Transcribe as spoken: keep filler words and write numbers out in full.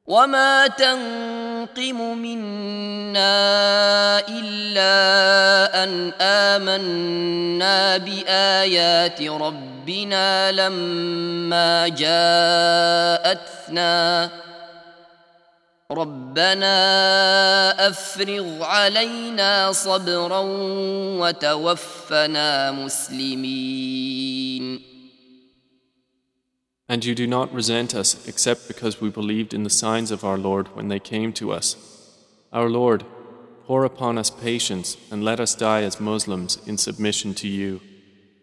وما تنقم منا إلا أن آمنا بآيات ربنا لما جاءتنا ربنا أفرغ علينا صبرا وتوفنا مسلمين. And you do not resent us except because we believed in the signs of our Lord when they came to us. Our Lord, pour upon us patience and let us die as Muslims in submission to you.